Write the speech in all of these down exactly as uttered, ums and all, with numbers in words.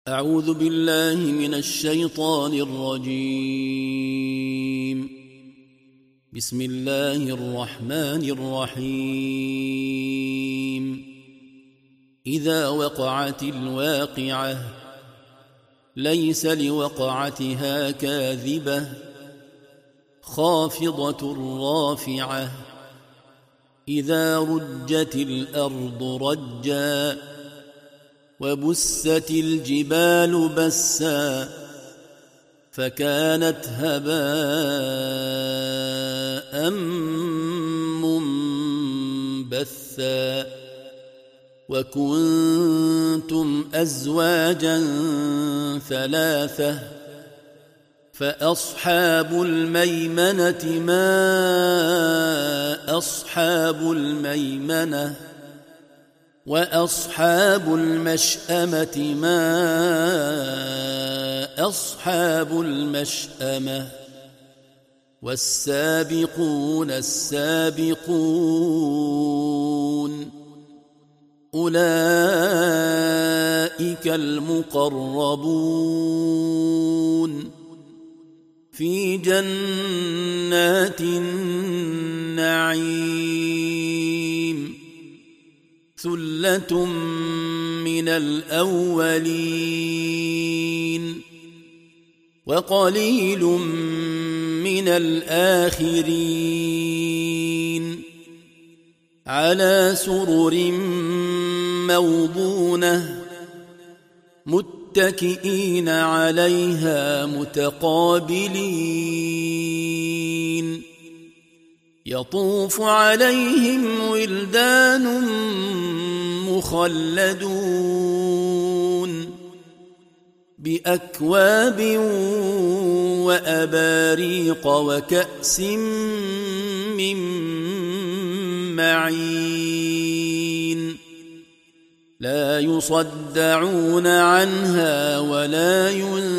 أعوذ بالله من الشيطان الرجيم. بسم الله الرحمن الرحيم. إذا وقعت الواقعة ليس لوقعتها كاذبة خافضة رافعة إذا رجت الأرض رجا وبست الجبال بسا فكانت هباء منبثا وكنتم أزواجا ثلاثة فأصحاب الميمنة ما أصحاب الميمنة وأصحاب المشأمة ما أصحاب المشأمة والسابقون السابقون أولئك المقربون في جنات النعيم ثلة من الأولين وقليل من الآخرين على سرر موضونة متكئين عليها متقابلين يطوف عليهم ولدان مخلدون بأكواب وأباريق وكأس من معين لا يصدعون عنها ولا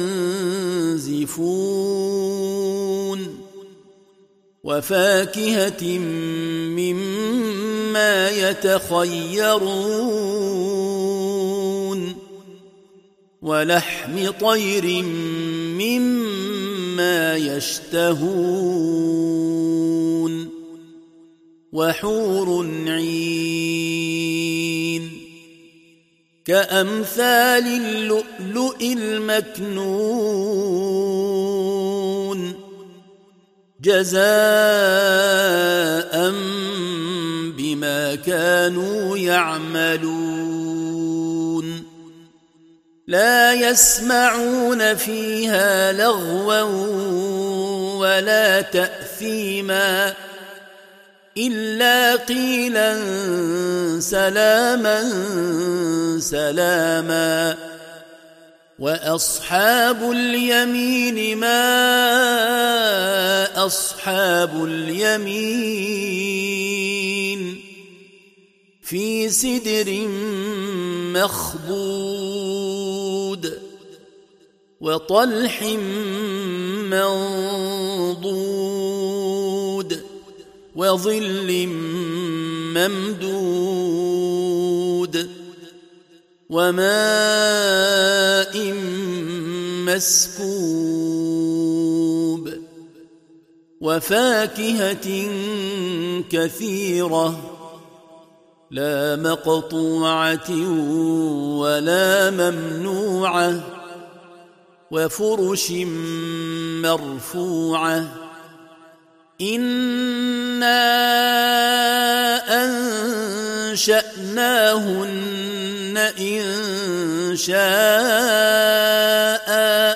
ينزفون وفاكهة مما يتخيرون ولحم طير مما يشتهون وحور عين كأمثال اللؤلؤ المكنون جزاء بما كانوا يعملون لا يسمعون فيها لغوا ولا تأثيما إلا قيلا سلاما سلاما وأصحاب اليمين ما أصحاب اليمين في سدر مخضود وطلح منضود وظل ممدود وماء مسكوب وفاكهة كثيرة لا مقطوعة ولا ممنوعة وفرش مرفوعة إنا أنشأناهن إن شاء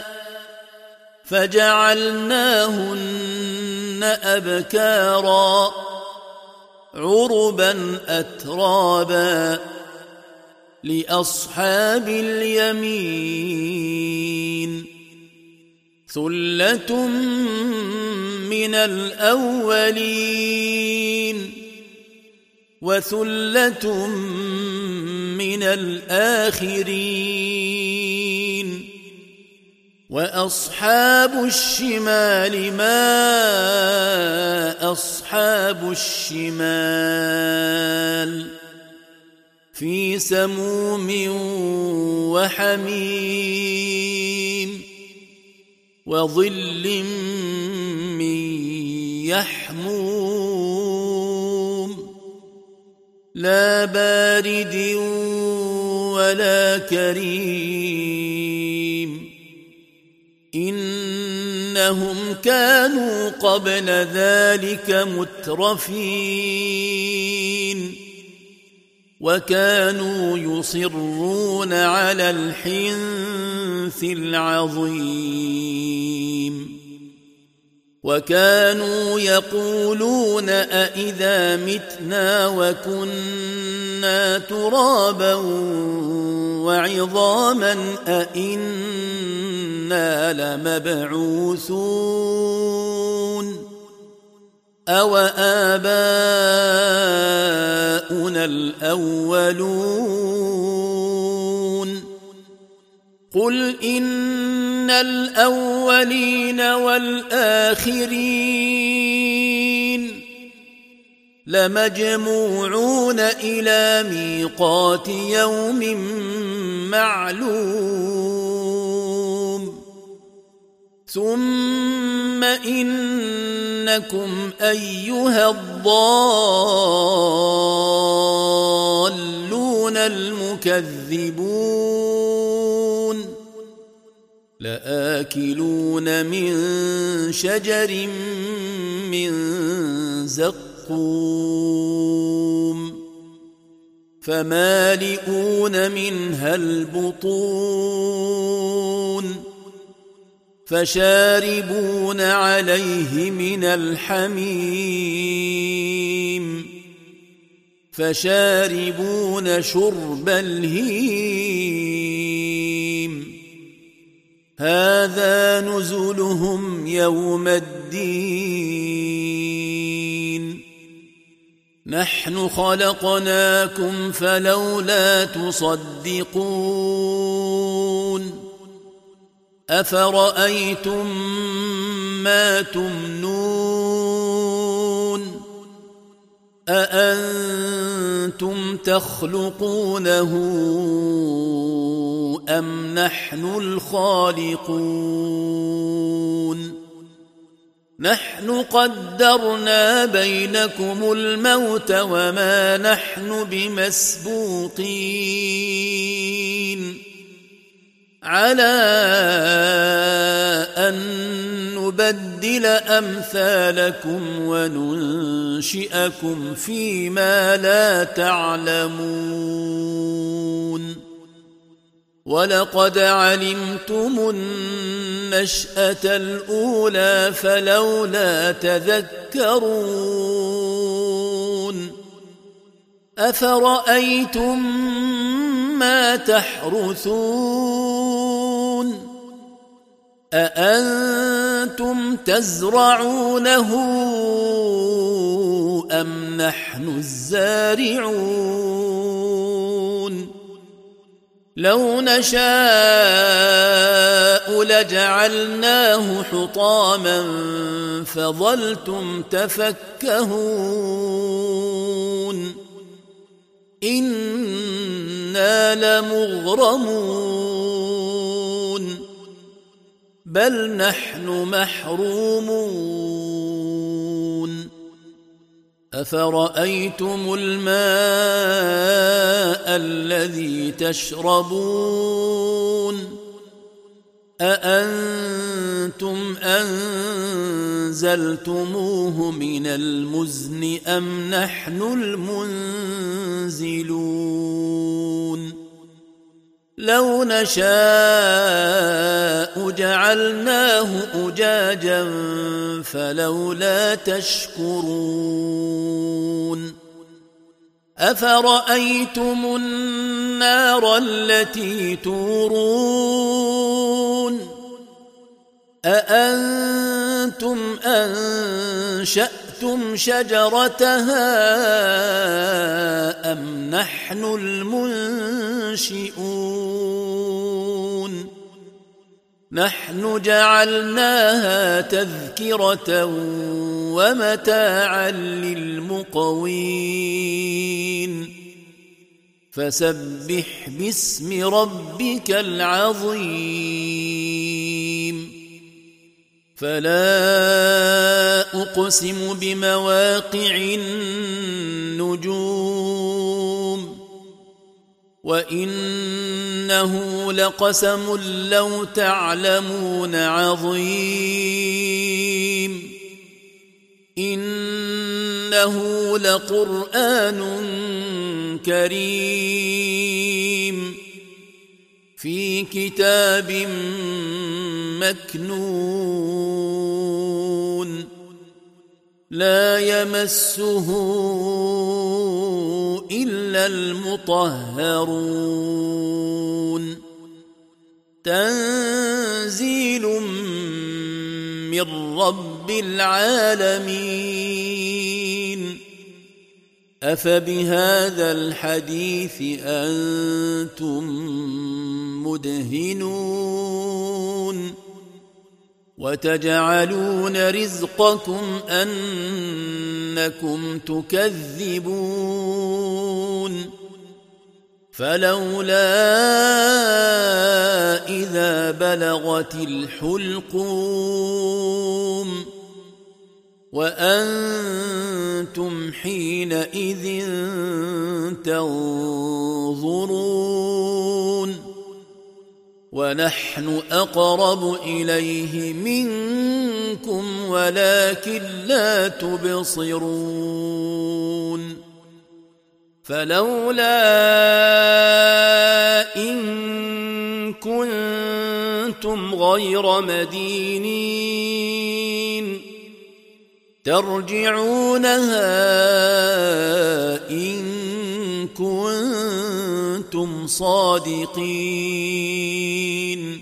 فجعلناهن أبكارا عربا أترابا لأصحاب اليمين ثلة من الأولين وثلة من الآخرين وأصحاب الشمال ما أصحاب الشمال في سموم وحميم وظل من يحموم لا بارد ولا كريم إنهم كانوا قبل ذلك مترفين وكانوا يصرون على الحنث العظيم وكانوا يقولون أإذا متنا وكنا ترابا وعظاما أإنا لمبعوثون أو آباؤنا الأولون قل إن الأولين والآخرين لمجموعون إلى ميقات يوم معلوم ثم إنكم أيها الضالون المكذبون لآكلون من شجر من زقوم فمالئون منها البطون فشاربون عليه من الحميم فشاربون شرب الهيم هذا نزلهم يوم الدين نحن خلقناكم فلولا تصدقون أفرأيتم ما تمنون أأنتم تخلقونه أم نحن الخالقون نحن قدرنا بينكم الموت وما نحن بمسبوقين على أن نبدل أمثالكم وننشئكم فيما لا تعلمون ولقد علمتم النشأة الأولى فلولا تذكرون أفرأيتم ما تحرثون أأنتم تزرعونه أم نحن الزارعون لو نشاء لجعلناه حطاما فظلتم تفكهون إنا لمغرمون بل نحن محرومون أفرأيتم الماء الذي تشربون أأنتم أنزلتموه من المزن أم نحن المنزلون لو نشاء جعلناه أجاجا فلولا تشكرون أفرأيتم النار التي تورون أأنتم أنشأتم شجرتها أم نحن المنشئون نحن جعلناها تذكرة ومتاعا للمقوين فسبح باسم ربك العظيم فلا أقسم بمواقع النجوم وإنه لقسم لو تعلمون عظيم إنه لقرآن كريم في كتاب مكنون لا يمسه إلا المطهرون تنزيل من رب العالمين أفبهذا الحديث أنتم مدهنون وتجعلون رزقكم أنكم تكذبون فلولا إذا بلغت الحلقوم وأنتم حينئذ تنظرون ونحن أقرب إليه منكم ولكن لا تبصرون فلولا إن كنتم غير مدينين ترجعونها إن كنتم صادقين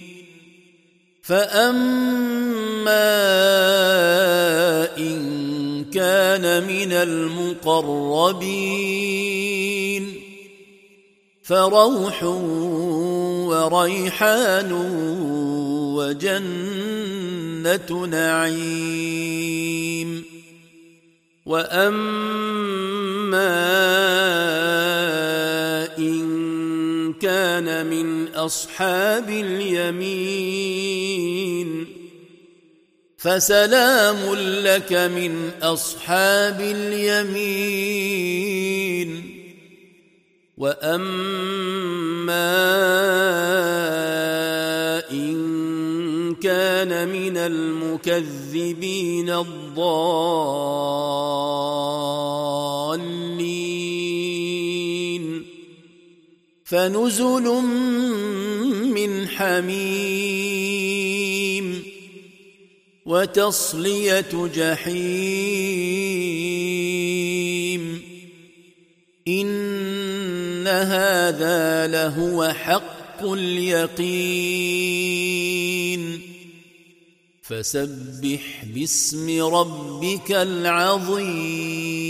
فأما إن كان من المقربين فروح وريحان وجنة نعيم وأما إن كان من أصحاب اليمين فسلام لك من أصحاب اليمين وأما إن كان من المكذبين الضالين فنزل من حميم وتصلية جحيم إن هذا لهو حق اليقين فسبح باسم ربك العظيم